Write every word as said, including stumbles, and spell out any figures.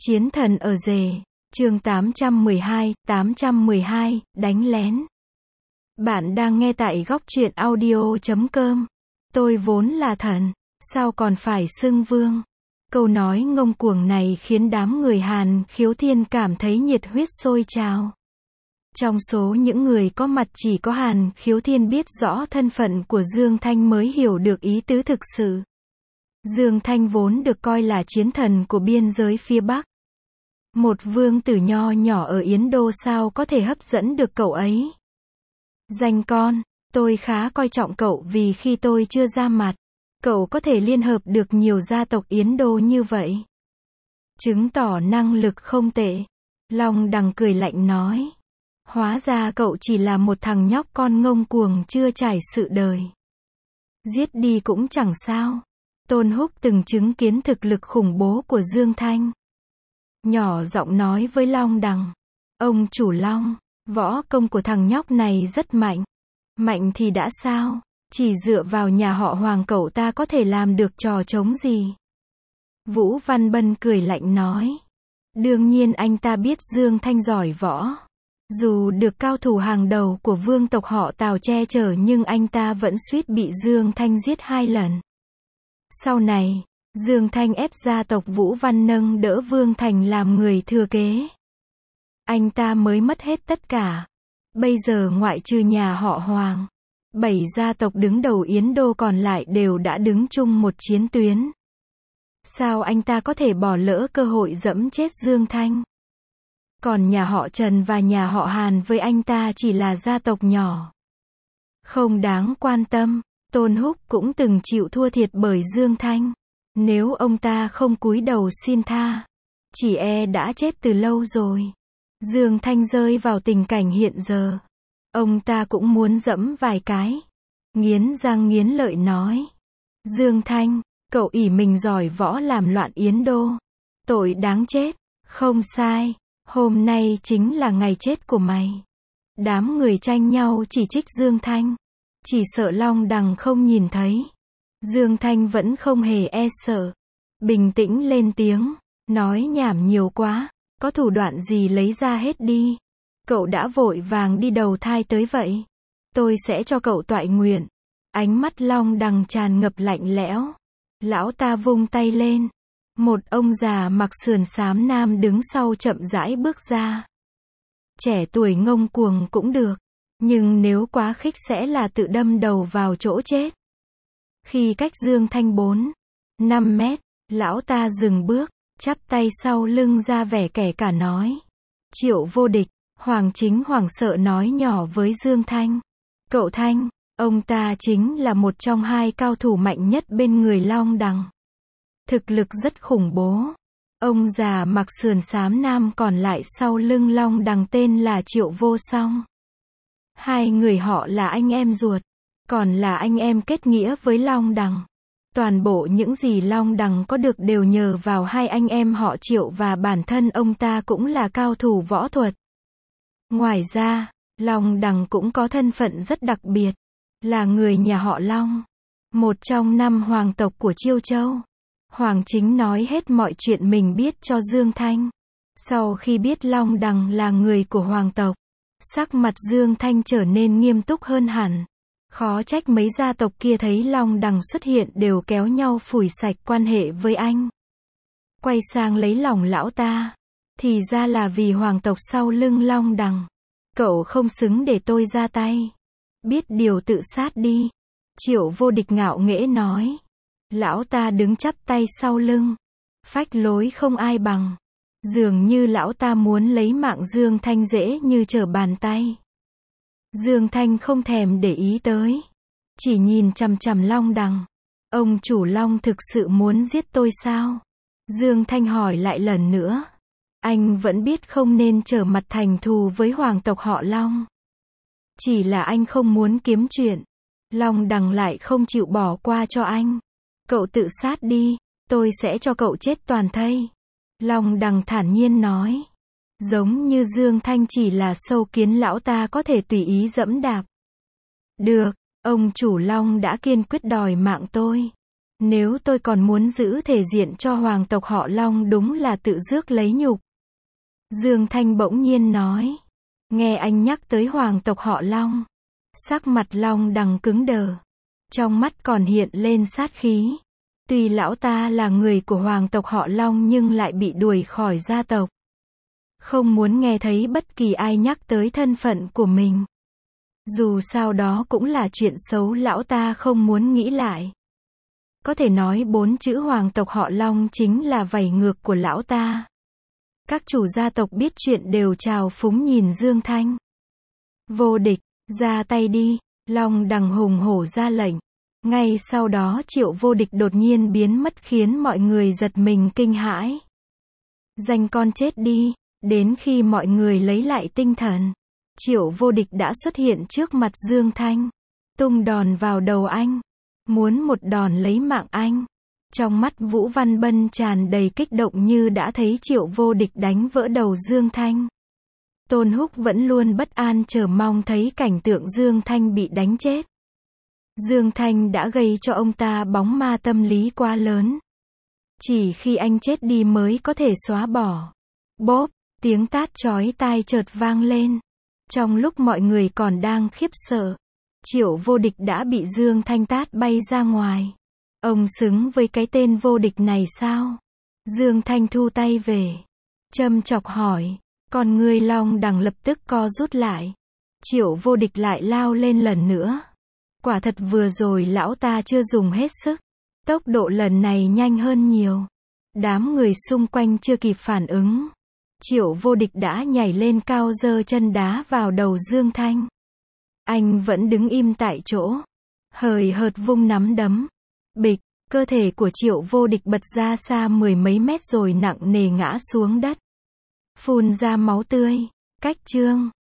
Chiến thần ở rể, chương tám trăm mười hai, tám trăm mười hai, đánh lén. Bạn đang nghe tại góc truyện audio chấm com. Tôi vốn là thần, sao còn phải xưng vương? Câu nói ngông cuồng này khiến đám người Hàn Khiếu Thiên cảm thấy nhiệt huyết sôi trào. Trong số những người có mặt chỉ có Hàn Khiếu Thiên biết rõ thân phận của Dương Thanh mới hiểu được ý tứ thực sự. Dương Thanh vốn được coi là chiến thần của biên giới phía Bắc. Một vương tử nho nhỏ ở Yến Đô sao có thể hấp dẫn được cậu ấy? Danh con, tôi khá coi trọng cậu vì khi tôi chưa ra mặt, cậu có thể liên hợp được nhiều gia tộc Yến Đô như vậy. Chứng tỏ năng lực không tệ. Long Đằng cười lạnh nói. Hóa ra cậu chỉ là một thằng nhóc con ngông cuồng chưa trải sự đời. Giết đi cũng chẳng sao. Tôn Húc từng chứng kiến thực lực khủng bố của Dương Thanh. Nhỏ giọng nói với Long Đằng. Ông chủ Long, võ công của thằng nhóc này rất mạnh. Mạnh thì đã sao? Chỉ dựa vào nhà họ Hoàng cậu ta có thể làm được trò trống gì? Vũ Văn Bân cười lạnh nói. Đương nhiên anh ta biết Dương Thanh giỏi võ. Dù được cao thủ hàng đầu của vương tộc họ Tào che chở nhưng anh ta vẫn suýt bị Dương Thanh giết hai lần. Sau này, Dương Thanh ép gia tộc Vũ Văn nâng đỡ Vương Thành làm người thừa kế. Anh ta mới mất hết tất cả. Bây giờ ngoại trừ nhà họ Hoàng, bảy gia tộc đứng đầu Yến Đô còn lại đều đã đứng chung một chiến tuyến. Sao anh ta có thể bỏ lỡ cơ hội giẫm chết Dương Thanh? Còn nhà họ Trần và nhà họ Hàn với anh ta chỉ là gia tộc nhỏ. Không đáng quan tâm. Tôn Húc cũng từng chịu thua thiệt bởi Dương Thanh. Nếu ông ta không cúi đầu xin tha, chỉ e đã chết từ lâu rồi. Dương Thanh rơi vào tình cảnh hiện giờ. Ông ta cũng muốn giẫm vài cái. Nghiến răng nghiến lợi nói. Dương Thanh, cậu ỷ mình giỏi võ làm loạn Yến Đô. Tội đáng chết. Không sai. Hôm nay chính là ngày chết của mày. Đám người tranh nhau chỉ trích Dương Thanh. Chỉ sợ Long Đằng không nhìn thấy. Dương Thanh vẫn không hề e sợ. Bình tĩnh lên tiếng. Nói nhảm nhiều quá. Có thủ đoạn gì lấy ra hết đi. Cậu đã vội vàng đi đầu thai tới vậy. Tôi sẽ cho cậu toại nguyện. Ánh mắt Long Đằng tràn ngập lạnh lẽo. Lão ta vung tay lên. Một ông già mặc sườn xám nam đứng sau chậm rãi bước ra. Trẻ tuổi ngông cuồng cũng được. Nhưng nếu quá khích sẽ là tự đâm đầu vào chỗ chết. Khi cách Dương Thanh bốn, năm mét, lão ta dừng bước, chắp tay sau lưng ra vẻ kẻ cả nói. Triệu Vô Địch, Hoàng Chính hoảng sợ nói nhỏ với Dương Thanh. Cậu Thanh, ông ta chính là một trong hai cao thủ mạnh nhất bên người Long Đằng. Thực lực rất khủng bố. Ông già mặc sườn xám nam còn lại sau lưng Long Đằng tên là Triệu Vô Song. Hai người họ là anh em ruột, còn là anh em kết nghĩa với Long Đằng. Toàn bộ những gì Long Đằng có được đều nhờ vào hai anh em họ Triệu và bản thân ông ta cũng là cao thủ võ thuật. Ngoài ra, Long Đằng cũng có thân phận rất đặc biệt, là người nhà họ Long, một trong năm hoàng tộc của Chiêu Châu. Hoàng Chính nói hết mọi chuyện mình biết cho Dương Thanh. Sau khi biết Long Đằng là người của hoàng tộc, sắc mặt Dương Thanh trở nên nghiêm túc hơn hẳn. Khó trách mấy gia tộc kia thấy Long Đằng xuất hiện đều kéo nhau phủi sạch quan hệ với anh. Quay sang lấy lòng lão ta. Thì ra là vì hoàng tộc sau lưng Long Đằng. Cậu không xứng để tôi ra tay. Biết điều tự sát đi. Triệu Vô Địch ngạo nghễ nói. Lão ta đứng chắp tay sau lưng. Phách lối không ai bằng. Dường như lão ta muốn lấy mạng Dương Thanh dễ như trở bàn tay. Dương Thanh không thèm để ý tới. Chỉ nhìn chằm chằm Long Đằng. Ông chủ Long thực sự muốn giết tôi sao? Dương Thanh hỏi lại lần nữa. Anh vẫn biết không nên trở mặt thành thù với hoàng tộc họ Long. Chỉ là anh không muốn kiếm chuyện. Long Đằng lại không chịu bỏ qua cho anh. Cậu tự sát đi, tôi sẽ cho cậu chết toàn thây. Long Đằng thản nhiên nói. Giống như Dương Thanh chỉ là sâu kiến lão ta có thể tùy ý dẫm đạp. Được, ông chủ Long đã kiên quyết đòi mạng tôi. Nếu tôi còn muốn giữ thể diện cho hoàng tộc họ Long đúng là tự rước lấy nhục. Dương Thanh bỗng nhiên nói. Nghe anh nhắc tới hoàng tộc họ Long. Sắc mặt Long Đằng cứng đờ. Trong mắt còn hiện lên sát khí. Tuy lão ta là người của hoàng tộc họ Long nhưng lại bị đuổi khỏi gia tộc. Không muốn nghe thấy bất kỳ ai nhắc tới thân phận của mình. Dù sao đó cũng là chuyện xấu lão ta không muốn nghĩ lại. Có thể nói bốn chữ hoàng tộc họ Long chính là vảy ngược của lão ta. Các chủ gia tộc biết chuyện đều trào phúng nhìn Dương Thanh. Vô Địch, ra tay đi, Long Đằng hùng hổ ra lệnh. Ngay sau đó Triệu Vô Địch đột nhiên biến mất khiến mọi người giật mình kinh hãi. Danh con chết đi, đến khi mọi người lấy lại tinh thần. Triệu Vô Địch đã xuất hiện trước mặt Dương Thanh. Tung đòn vào đầu anh. Muốn một đòn lấy mạng anh. Trong mắt Vũ Văn Bân tràn đầy kích động như đã thấy Triệu Vô Địch đánh vỡ đầu Dương Thanh. Tôn Húc vẫn luôn bất an chờ mong thấy cảnh tượng Dương Thanh bị đánh chết. Dương Thanh đã gây cho ông ta bóng ma tâm lý quá lớn. Chỉ khi anh chết đi mới có thể xóa bỏ. Bốp, tiếng tát chói tai chợt vang lên. Trong lúc mọi người còn đang khiếp sợ, Triệu Vô Địch đã bị Dương Thanh tát bay ra ngoài. Ông xứng với cái tên vô địch này sao? Dương Thanh thu tay về. Châm chọc hỏi. Còn người Long Đằng lập tức co rút lại. Triệu Vô Địch lại lao lên lần nữa. Quả thật vừa rồi lão ta chưa dùng hết sức. Tốc độ lần này nhanh hơn nhiều. Đám người xung quanh chưa kịp phản ứng. Triệu Vô Địch đã nhảy lên cao giơ chân đá vào đầu Dương Thanh. Anh vẫn đứng im tại chỗ. Hời hợt vung nắm đấm. Bịch, cơ thể của Triệu Vô Địch bật ra xa mười mấy mét rồi nặng nề ngã xuống đất. Phun ra máu tươi. Cách chương